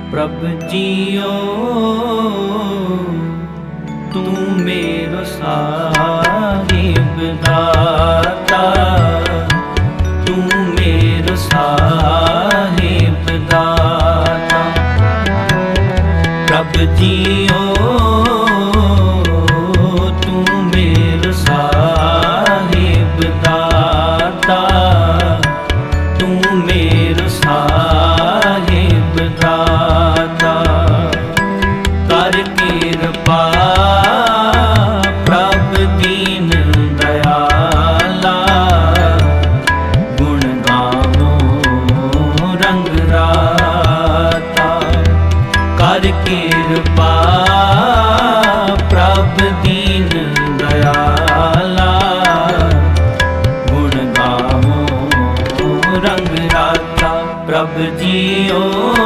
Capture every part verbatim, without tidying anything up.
प्रभु जियो तू मेरो साहिब दाता, तू मेरो साहिब दाता। प्रभु जियो तू मेरो साहिब दाता, तू मेरो साहिब दाता। कर कृपा प्रभु दीन दयाला, गुण गावो रंग राता। कर कृपा प्रभु दीन दयाला, गुण गावो रंग राता। प्रभु जियो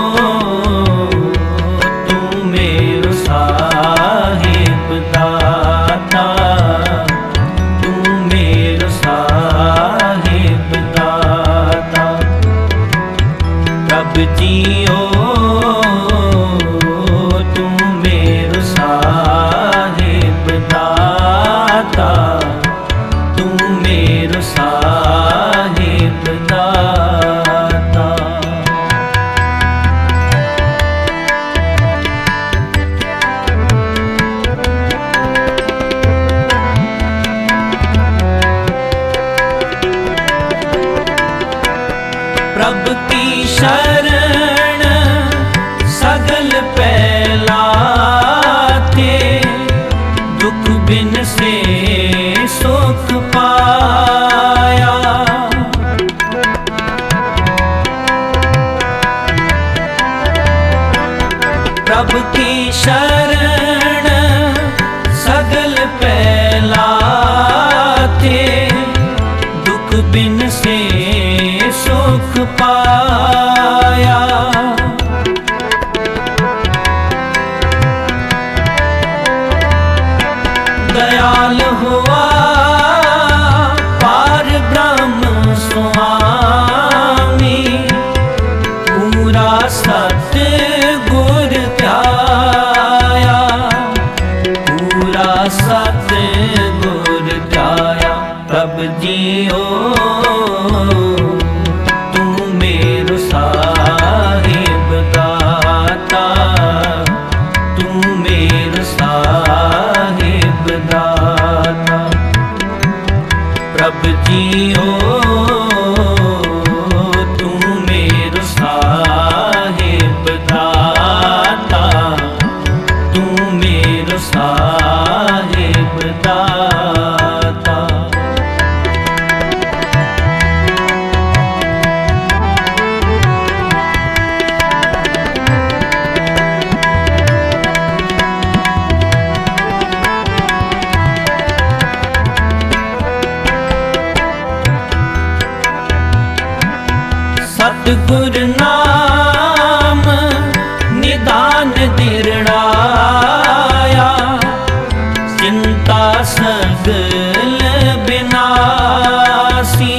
तू मेरो साहिब दाता, तू मेरो साहिब दाता। प्रभु जियो तू मेरो साहिब दाता, तू मेरो साहिब दाता। प्रभु की शरण सगल पैलाते, दुख बिन से सुख पाया। प्रभु की शरण सगल पैलाते, दुख बिन से सुख पाया। दयाल हुआ पार ब्रह्म स्वामी, पूरा सत्य गुर ध्याया, पूरा सत्य गुर ध्याया। प्रभु जियो तू मेरो साहिब दाता, तू मेरो साहिब दाता। प्रभु जियो तू मेरो साहिब दाता, तू मेरो साहिब दाता। सतगुर नाम निदान दिरड़ाया, चिंता सगल बिनासी।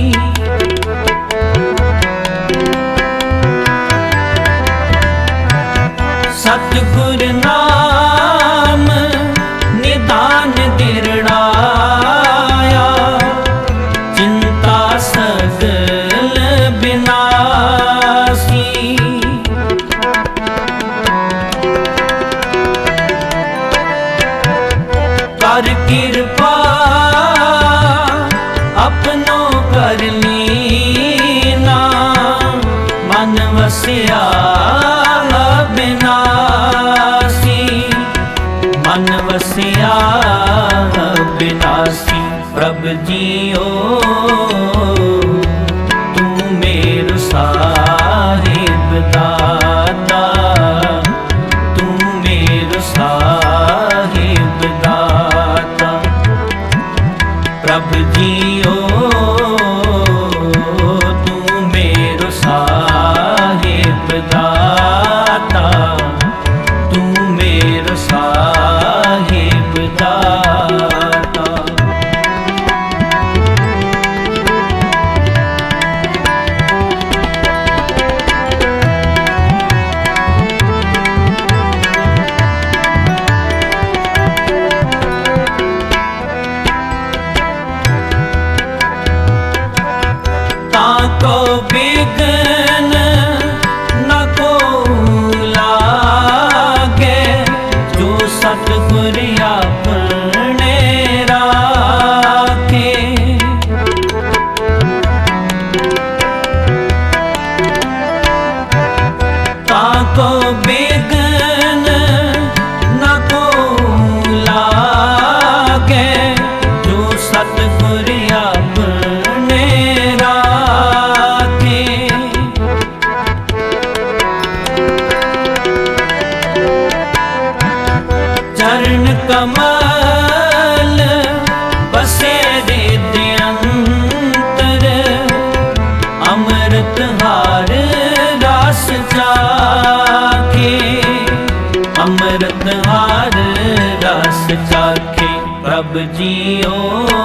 सतगुर नाम निदान दिरड़ाया, चिंता सगल बिनासी। कर कृपा अपनो कर लीना, मन वसिया बिनासी, मन वसिया बिनासी। प्रभु जियो तू मेरो साहिब दाता, तू मेरो साहिब दाता। प्रभु जियो तू मेरो साहिब दाता, तू मेरो साहिब दाता। प्रभ जियो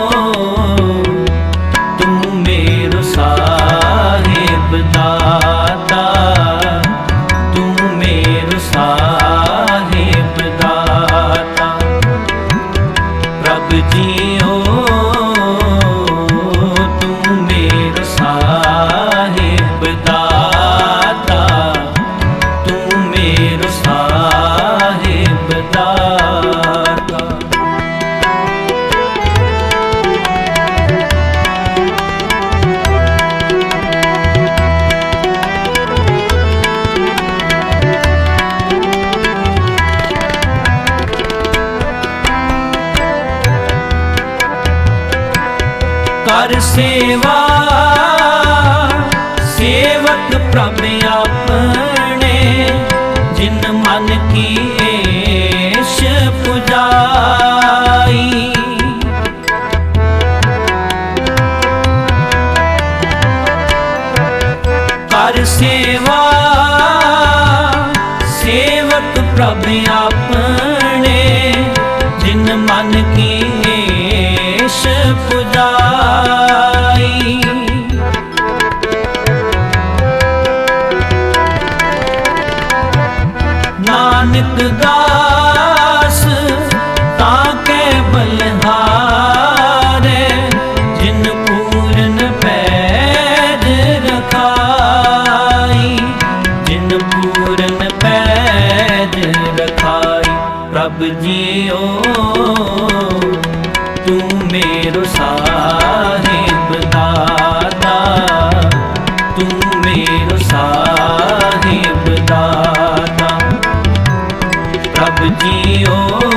तू मेरो साहिब दाता, तू मेरो साहिब दाता। प्रभ जियो तू मेरो साहिब दाता, तू मेरो साहिब दाता। कर सेवा सेवक प्रभ अपने, जिन मन की एश पुजाई। कर सेवा सेवक प्रभ अपने, जिन मन की एश पुजाई। नानक दास ताके बलिहारे, जिन पूरन पैज रखाई, जिन पूरन पैज रखाई। प्रभ जियो तू मेरो साहिब दाता, तू मेरो साहिब दाता। प्रभ जियो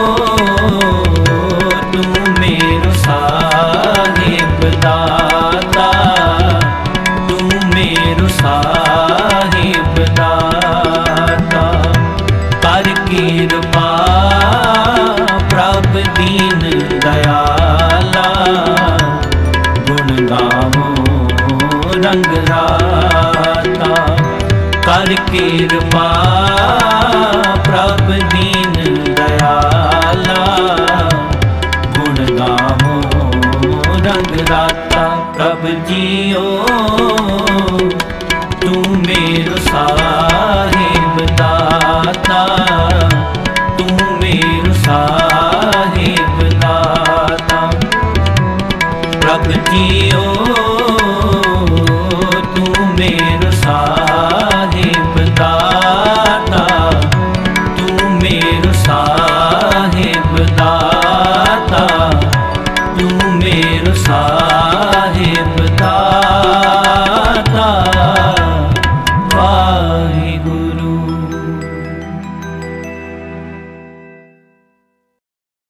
तू मेरो साहिब दाता, तू मेरो साहिब दाता। कर कृपा प्रभ दीन दयाला, गुण गावो रंग राता। कर कृपा प्रभ दीन दयाला, गुण गावो रंग राता। प्रभ जियो तू मेरो साहिब दाता, तू मेरो साहिब दाता। प्रभ जियो तू मेरो साहिब दाता, तू मेरो साहिब दाता, तू मेरो साहिब दाता। वाहिगुरु।